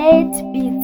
Nate Beats.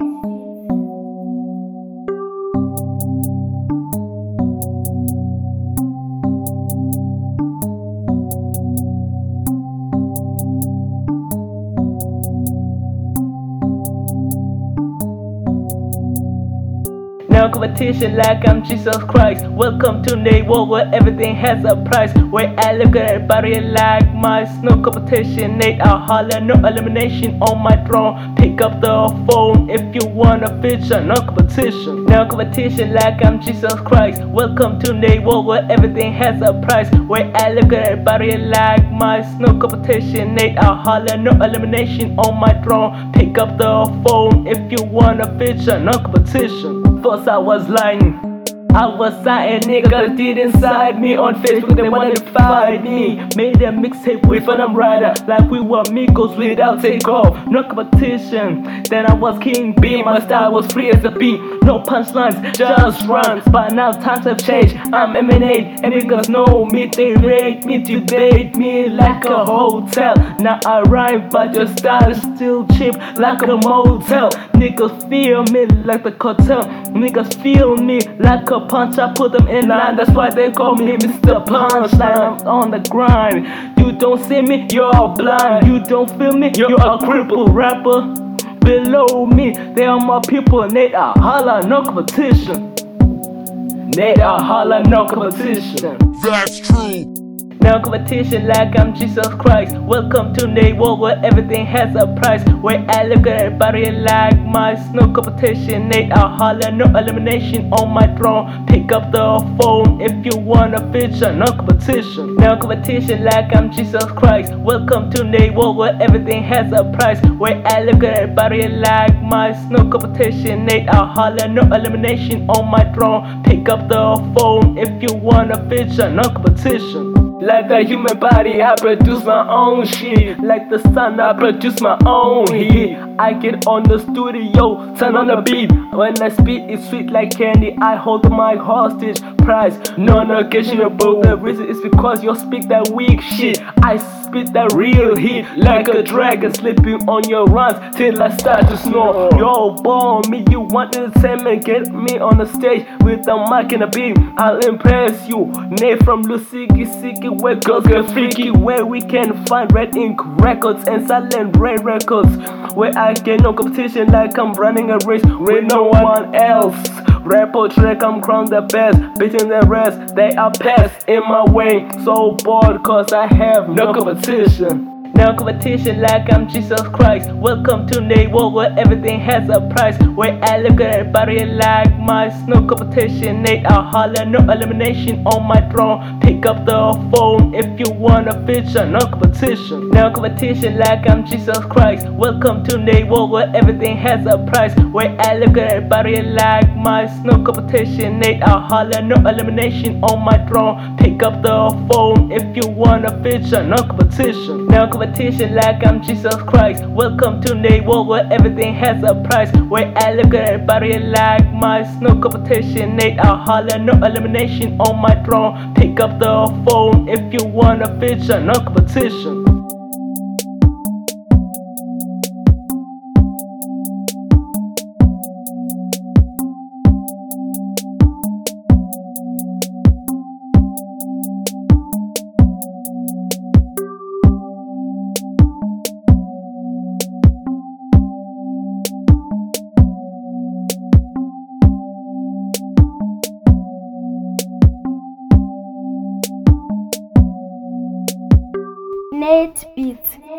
No competition like I'm Jesus Christ. Welcome to the world where everything has a price. Where I look at everybody like mice. No competition, Nate, I holler. No elimination on my throne. Pick up the phone if you want a feature. No competition. No competition like I'm Jesus Christ. Welcome to the world where everything has a price. Where I look at everybody like mice. No competition, Nate, I holler. No elimination on my throne. Pick up the phone if you want a feature. No competition. First I was lying, I was lying, niggas did inside me. On Facebook they wanted to fight me. Made a mixtape with Phantom Rider, like we were Migos without takeoff. No competition, then I was King B. My style was free as a bee. No punchlines, just runs. But now times have changed, I'm emanate. And niggas know me, they rate me, debate me like a hotel. Now I rhyme, but your style is still cheap like a motel. Niggas feel me like the cartel. Niggas feel me like a punch. I put them in line, that's why they call me Mr. Punchline. I'm on the grind. You don't see me, you're blind. You don't feel me, you're a crippled rapper. Below me, they are my people. Nate, I holla, no competition. Nate, I holla, no competition. That's true. No competition like I'm Jesus Christ. Welcome to the world where everything has a price. Where I look at everybody like mice. No competition, Nate, I holler. No elimination on my throne. Pick up the phone if you want a feature. No competition. No competition like I'm Jesus Christ. Welcome to the world where everything has a price. Where I look at everybody like mice. No competition, Nate, I holler. No elimination on my throne. Pick up the phone if you want a feature. No competition. Like a human body, I produce my own shit. Like the sun, I produce my own heat. I get on the studio, turn on the beat. When I speak, it's sweet like candy. I hold the mic hostage, prize non-negotiable. The reason is because you speak that weak shit. I spit that real heat like a dragon sleeping on your runs till I start to snore. Yo, born me, you want entertainment? Get me on the stage with the mic and a beat. I'll impress you. Nate from Lusiki Siki, where girls get freaky, where we can find Red Ink Records and Silent Rain Records, where I get no competition like I'm running a race with no one else. Rapper track, I'm crowned the best, beating the rest, they are past in my way. So bored cause I have no competition. No competition like I'm Jesus Christ. Welcome to the world where everything has a price. Where I look at everybody like mice. No competition, Nate, I holler. No elimination on my throne. Pick up the phone if you want a feature. No competition. No competition like I'm Jesus Christ. Welcome to the world where everything has a price. Where I look at everybody like mice. No competition, Nate, I holler. No elimination on my throne. Pick up the phone if you want a feature. No competition. No competition like I'm Jesus Christ. Welcome to the world where everything has a price. Where I look at everybody like mice. No competition, Nate, I holler. No elimination on my throne. Pick up the phone if you want a feature. No competition. Nate Beats.